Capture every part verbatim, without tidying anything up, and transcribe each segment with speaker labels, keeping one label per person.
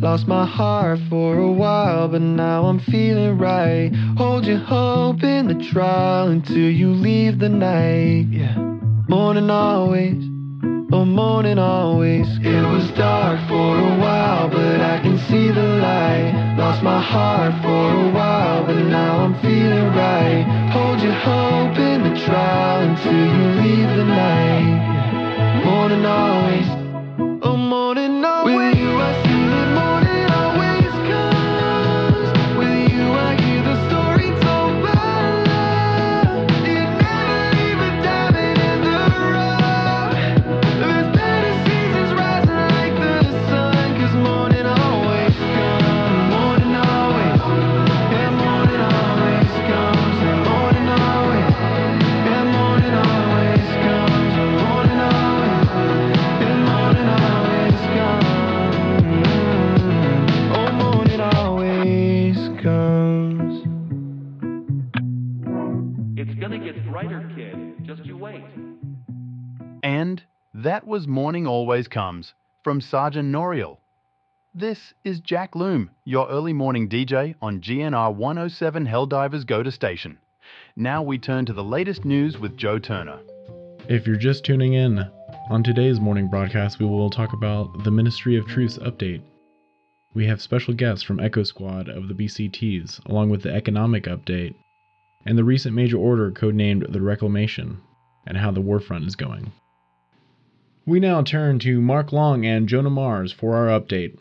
Speaker 1: Lost my heart for a while, but now I'm feeling right. Hold your hope in the trial until you leave the night. Yeah. Morning always, oh morning always. It was dark for a while, but I can see the light. Lost my heart for a while, but now I'm feeling right. Hold your hope in the trial until you leave the night. Morning always, oh morning always. With you I see that morning always comes. With you I hear the story told by love. You never leave a diamond in the rough. There's better seasons rising like the sun. Cause morning always comes. Morning always. Yeah, morning always comes. And morning always. Yeah, morning always comes. And morning always. Yeah, morning always comes. Oh, morning always comes.
Speaker 2: It's gonna get brighter, kid. Just you wait.
Speaker 3: And that was Morning Always Comes from Sergeant Noriel. This is Jack Loom, your early morning D J on G N R one oh seven Helldivers Go to Station. Now we turn to the latest news with Joe Turner.
Speaker 4: If you're just tuning in, on today's morning broadcast we will talk about the Ministry of Truth's update. We have special guests from Echo Squad of the B C Ts, along with the economic update, and the recent major order codenamed the Reclamation, and how the warfront is going. We now turn to Mark Long and Jonah Mars for our update.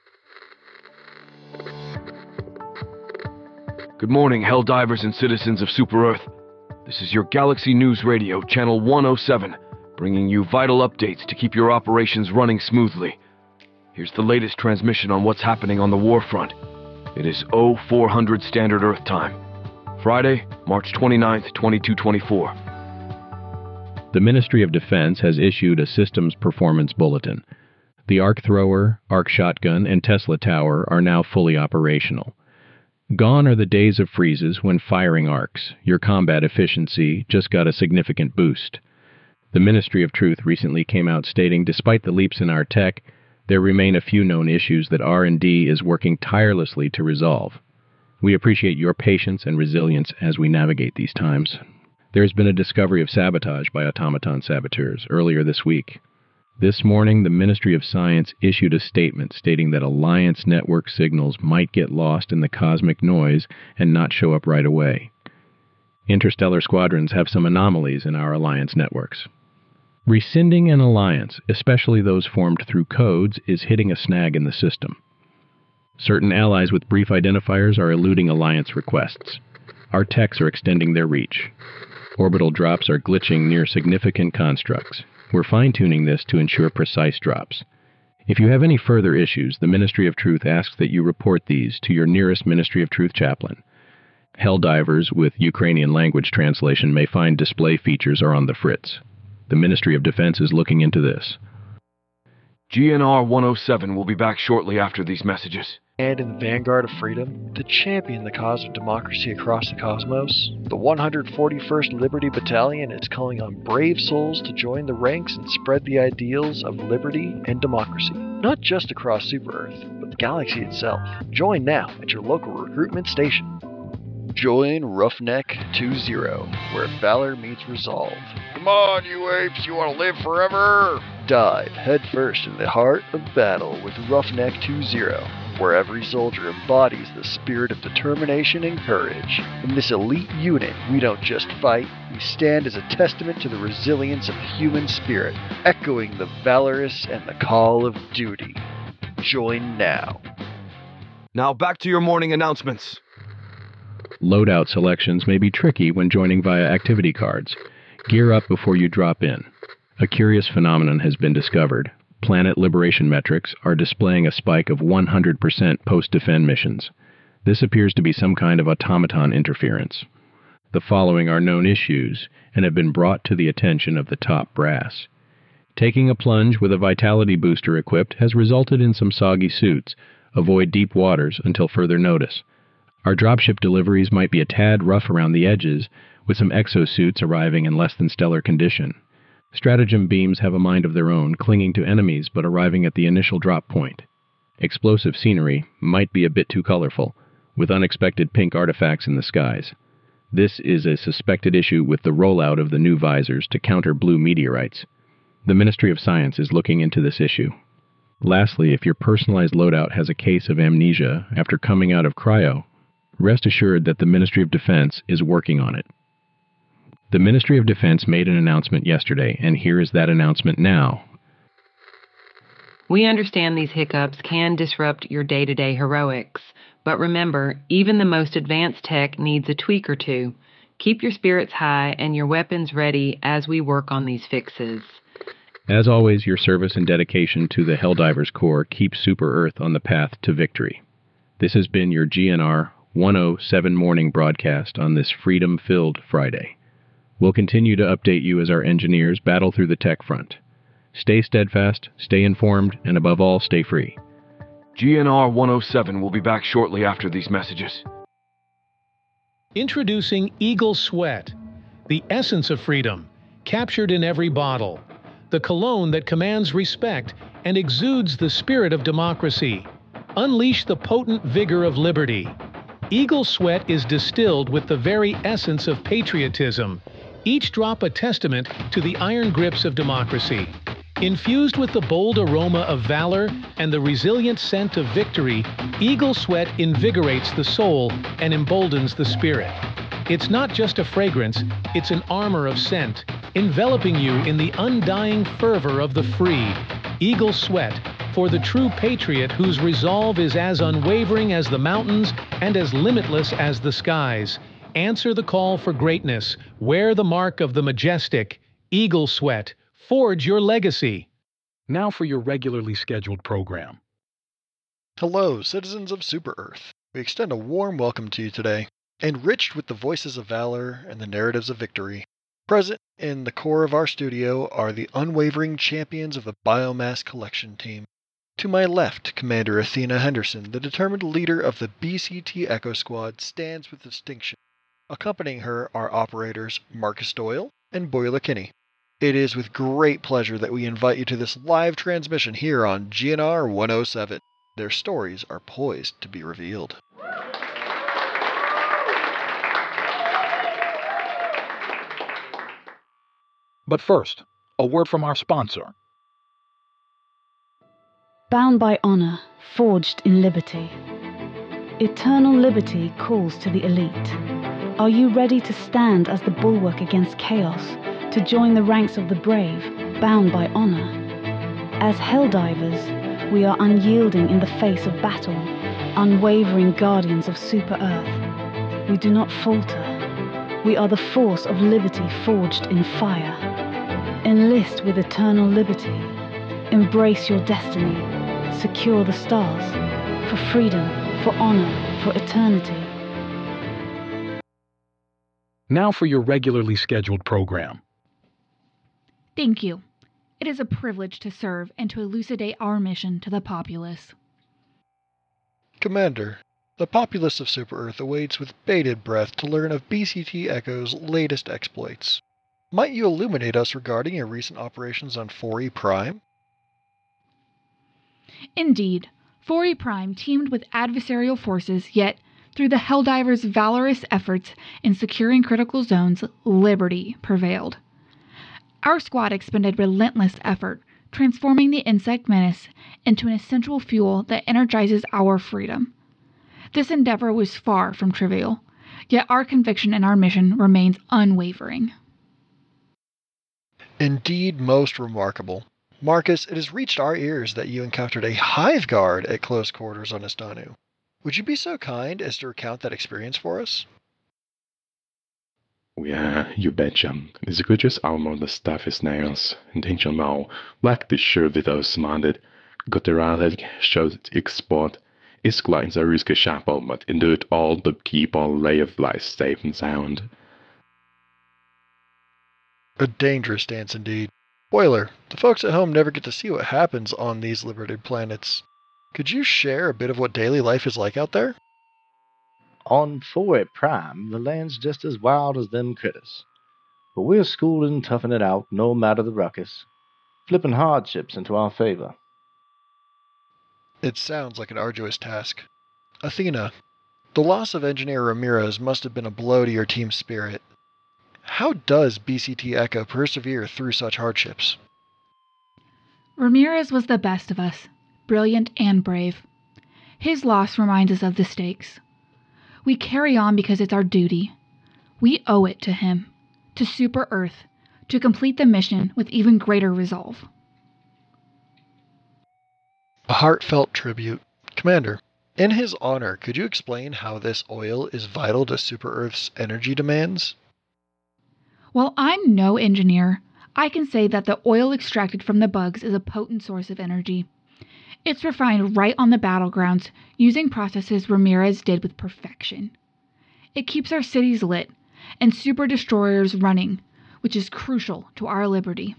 Speaker 5: Good morning, Helldivers and citizens of Super Earth. This is your Galaxy News Radio, Channel one oh seven, bringing you vital updates to keep your operations running smoothly. Here's the latest transmission on what's happening on the warfront. It is oh four hundred Standard Earth Time. Friday, March twenty-ninth, twenty-two twenty-four.
Speaker 6: The Ministry of Defense has issued a Systems Performance Bulletin. The Arc Thrower, Arc Shotgun, and Tesla Tower are now fully operational. Gone are the days of freezes when firing arcs. Your combat efficiency just got a significant boost. The Ministry of Truth recently came out stating despite the leaps in our tech, there remain a few known issues that R and D is working tirelessly to resolve. We appreciate your patience and resilience as we navigate these times. There has been a discovery of sabotage by automaton saboteurs earlier this week. This morning, the Ministry of Science issued a statement stating that Alliance network signals might get lost in the cosmic noise and not show up right away. Interstellar squadrons have some anomalies in our Alliance networks. Rescinding an alliance, especially those formed through codes, is hitting a snag in the system. Certain allies with brief identifiers are eluding alliance requests. Our techs are extending their reach. Orbital drops are glitching near significant constructs. We're fine-tuning this to ensure precise drops. If you have any further issues, the Ministry of Truth asks that you report these to your nearest Ministry of Truth chaplain. Helldivers with Ukrainian language translation may find display features are on the fritz. The Ministry of Defense is looking into this.
Speaker 5: G N R one oh seven will be back shortly after these messages.
Speaker 7: And in the vanguard of freedom, to champion the cause of democracy across the cosmos, the one hundred forty-first Liberty Battalion is calling on brave souls to join the ranks and spread the ideals of liberty and democracy, not just across Super Earth, but the galaxy itself. Join now at your local recruitment station. Join Roughneck two zero, where valor meets resolve. Come on, you apes, you want to live forever? Dive headfirst in the heart of battle with Roughneck two zero, where every soldier embodies the spirit of determination and courage. In this elite unit, we don't just fight, we stand as a testament to the resilience of the human spirit, echoing the valorous and the call of duty. Join now.
Speaker 5: Now back to your morning announcements.
Speaker 6: Loadout selections may be tricky when joining via activity cards. Gear up before you drop in. A curious phenomenon has been discovered. Planet liberation metrics are displaying a spike of one hundred percent post-defend missions. This appears to be some kind of automaton interference. The following are known issues and have been brought to the attention of the top brass. Taking a plunge with a vitality booster equipped has resulted in some soggy suits. Avoid deep waters until further notice. Our dropship deliveries might be a tad rough around the edges, with some exosuits arriving in less than stellar condition. Stratagem beams have a mind of their own, clinging to enemies but arriving at the initial drop point. Explosive scenery might be a bit too colorful, with unexpected pink artifacts in the skies. This is a suspected issue with the rollout of the new visors to counter blue meteorites. The Ministry of Science is looking into this issue. Lastly, if your personalized loadout has a case of amnesia after coming out of cryo, rest assured that the Ministry of Defense is working on it. The Ministry of Defense made an announcement yesterday, and here is that announcement now.
Speaker 8: We understand these hiccups can disrupt your day-to-day heroics, but remember, even the most advanced tech needs a tweak or two. Keep your spirits high and your weapons ready as we work on these fixes.
Speaker 6: As always, your service and dedication to the Helldivers Corps keep Super Earth on the path to victory. This has been your G N R one oh seven morning broadcast on this freedom-filled Friday. We'll continue to update you as our engineers battle through the tech front. Stay steadfast, stay informed, and above all, stay free.
Speaker 5: G N R one oh seven will be back shortly after these messages.
Speaker 9: Introducing Eagle Sweat, the essence of freedom, captured in every bottle. The cologne that commands respect and exudes the spirit of democracy. Unleash the potent vigor of liberty. Eagle Sweat is distilled with the very essence of patriotism, each drop a testament to the iron grips of democracy. Infused with the bold aroma of valor and the resilient scent of victory, Eagle Sweat invigorates the soul and emboldens the spirit. It's not just a fragrance, it's an armor of scent, enveloping you in the undying fervor of the free. Eagle Sweat, for the true patriot whose resolve is as unwavering as the mountains and as limitless as the skies. Answer the call for greatness. Wear the mark of the majestic. Eagle Sweat. Forge your legacy.
Speaker 10: Now for your regularly scheduled program.
Speaker 7: Hello, citizens of Super Earth. We extend a warm welcome to you today, enriched with the voices of valor and the narratives of victory. Present in the core of our studio are the unwavering champions of the Biomass Collection Team. To my left, Commander Athena Henderson, the determined leader of the B C T Echo Squad, stands with distinction. Accompanying her are operators Marcus Doyle and Boiler Kinney. It is with great pleasure that we invite you to this live transmission here on G N R one oh seven. Their stories are poised to be revealed.
Speaker 10: But first, a word from our sponsor.
Speaker 11: Bound by honor, forged in liberty. Eternal liberty calls to the elite. Are you ready to stand as the bulwark against chaos, to join the ranks of the brave, bound by honor? As Helldivers, we are unyielding in the face of battle, unwavering guardians of Super Earth. We do not falter. We are the force of liberty forged in fire. Enlist with eternal liberty. Embrace your destiny. Secure the stars. For freedom, for honor, for eternity.
Speaker 10: Now for your regularly scheduled program.
Speaker 12: Thank you. It is a privilege to serve and to elucidate our mission to the populace.
Speaker 7: Commander, the populace of Super Earth awaits with bated breath to learn of B C T Echo's latest exploits. Might you illuminate us regarding your recent operations on four E Prime?
Speaker 12: Indeed, four E Prime teamed with adversarial forces, yet, through the Helldivers' valorous efforts in securing critical zones, liberty prevailed. Our squad expended relentless effort, transforming the insect menace into an essential fuel that energizes our freedom. This endeavor was far from trivial, yet our conviction in our mission remains unwavering.
Speaker 7: Indeed, most remarkable. Marcus, it has reached our ears that you encountered a hive guard at close quarters on Estanu. Would you be so kind as to recount that experience for us?
Speaker 13: Yeah, you betcha. The creature's armor the staff is nails, intentional, black t-shirt with osmanded, gutturale showed export, is glides a risk chapel, but into it all the people lay of life safe and sound.
Speaker 7: A dangerous dance indeed. Boiler, the folks at home never get to see what happens on these liberated planets. Could you share a bit of what daily life is like out there?
Speaker 14: On four E Prime, the land's just as wild as them critters. But we're schooled and toughing it out, no matter the ruckus, flipping hardships into our favor.
Speaker 7: It sounds like an arduous task. Athena, the loss of Engineer Ramirez must have been a blow to your team's spirit. How does B C T Echo persevere through such hardships?
Speaker 12: Ramirez was the best of us, brilliant and brave. His loss reminds us of the stakes. We carry on because it's our duty. We owe it to him, to Super Earth, to complete the mission with even greater resolve.
Speaker 7: A heartfelt tribute. Commander, in his honor, could you explain how this oil is vital to Super Earth's energy demands?
Speaker 12: While I'm no engineer, I can say that the oil extracted from the bugs is a potent source of energy. It's refined right on the battlegrounds using processes Ramirez did with perfection. It keeps our cities lit and super destroyers running, which is crucial to our liberty.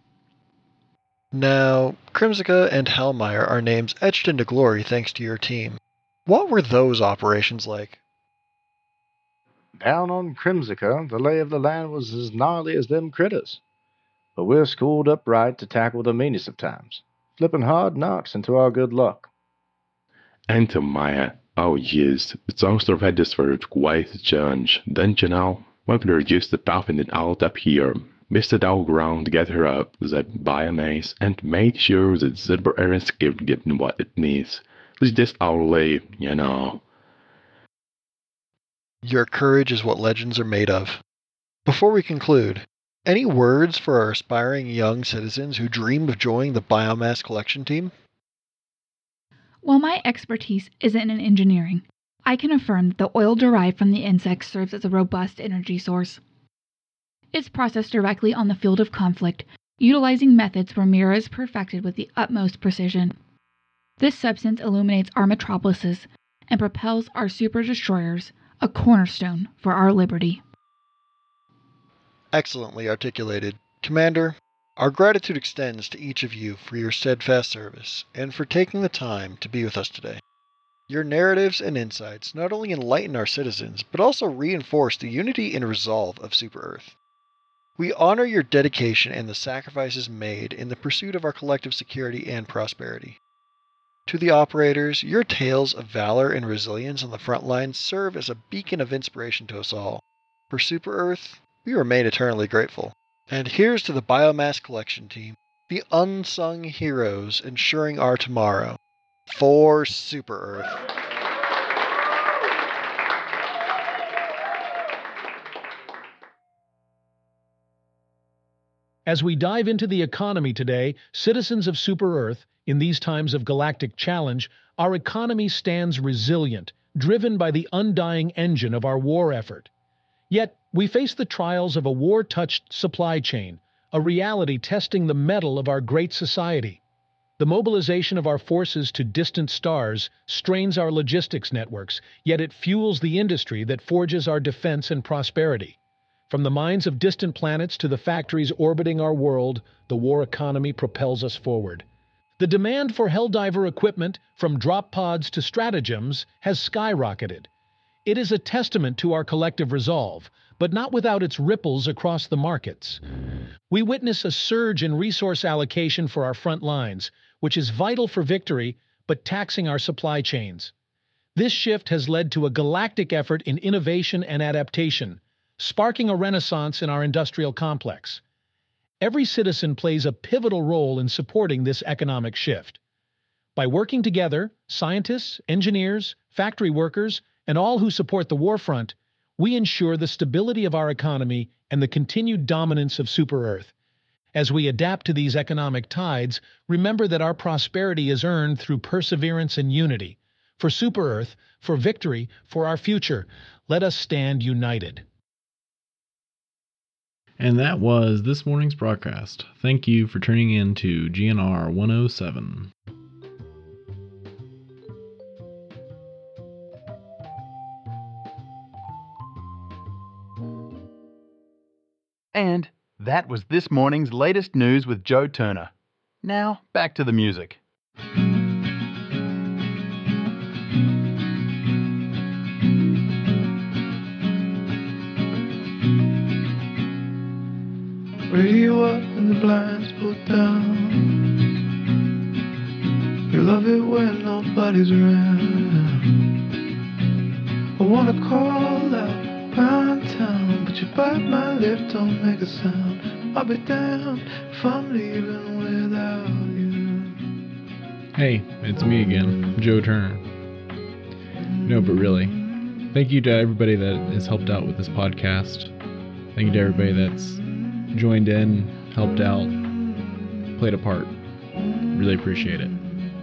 Speaker 7: Now, Crimsica and Hellmeyer are names etched into glory thanks to your team. What were those operations like?
Speaker 14: Down on Crimsica, the lay of the land was as gnarly as them critters. But we're schooled up right to tackle the meanest of times, flipping hard knocks into our good luck.
Speaker 13: And to Maya, oh yes, it's also registered quite a change, don't you know? When we're used to toughing it out up here, misted our ground to get her up that biomass and made sure that Silver Earth kept getting what it needs. It's just our lay, you know.
Speaker 7: Your courage is what legends are made of. Before we conclude, any words for our aspiring young citizens who dream of joining the biomass collection team?
Speaker 12: While my expertise isn't in engineering, I can affirm that the oil derived from the insects serves as a robust energy source. It's processed directly on the field of conflict, utilizing methods Ramirez perfected with the utmost precision. This substance illuminates our metropolises and propels our super destroyers, a cornerstone for our liberty.
Speaker 7: Excellently articulated. Commander, our gratitude extends to each of you for your steadfast service and for taking the time to be with us today. Your narratives and insights not only enlighten our citizens, but also reinforce the unity and resolve of Super Earth. We honor your dedication and the sacrifices made in the pursuit of our collective security and prosperity. To the operators, your tales of valor and resilience on the front lines serve as a beacon of inspiration to us all. For Super Earth, we remain eternally grateful. And here's to the Biomass Collection Team, the unsung heroes ensuring our tomorrow. For Super Earth.
Speaker 9: As we dive into the economy today, citizens of Super Earth, in these times of galactic challenge, our economy stands resilient, driven by the undying engine of our war effort. Yet, we face the trials of a war-touched supply chain, a reality testing the mettle of our great society. The mobilization of our forces to distant stars strains our logistics networks, yet it fuels the industry that forges our defense and prosperity. From the mines of distant planets to the factories orbiting our world, the war economy propels us forward. The demand for Helldiver equipment, from drop pods to stratagems, has skyrocketed. It is a testament to our collective resolve, but not without its ripples across the markets. We witness a surge in resource allocation for our front lines, which is vital for victory, but taxing our supply chains. This shift has led to a galactic effort in innovation and adaptation, sparking a renaissance in our industrial complex. Every citizen plays a pivotal role in supporting this economic shift. By working together, scientists, engineers, factory workers, and all who support the warfront, we ensure the stability of our economy and the continued dominance of Super Earth. As we adapt to these economic tides, remember that our prosperity is earned through perseverance and unity. For Super Earth, for victory, for our future, let us stand united.
Speaker 4: And that was this morning's broadcast. Thank you for tuning in to G N R one oh seven.
Speaker 3: And that was this morning's latest news with Joe Turner. Now, back to the music.
Speaker 1: Radio up and the blinds pulled down. You love it when I'm nobody's around. I wanna call out round town, but you bite my lip, don't make a sound. I'll be damned if I'm leaving without you.
Speaker 4: Hey, it's me again, Joe Turner. No, but really, thank you to everybody that has helped out with this podcast. Thank you to everybody that's joined in, helped out, played a part. Really appreciate it.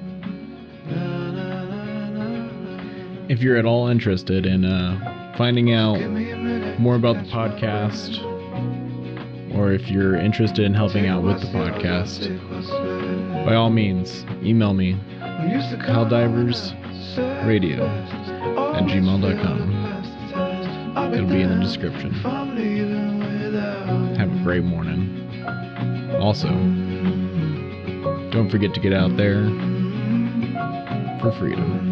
Speaker 4: If you're at all interested in uh, finding out more about the podcast, or if you're interested in helping out with the podcast, by all means, email me, helldiversradio at gmail dot com. It'll be in the description. Have a great morning. Also, don't forget to get out there for freedom.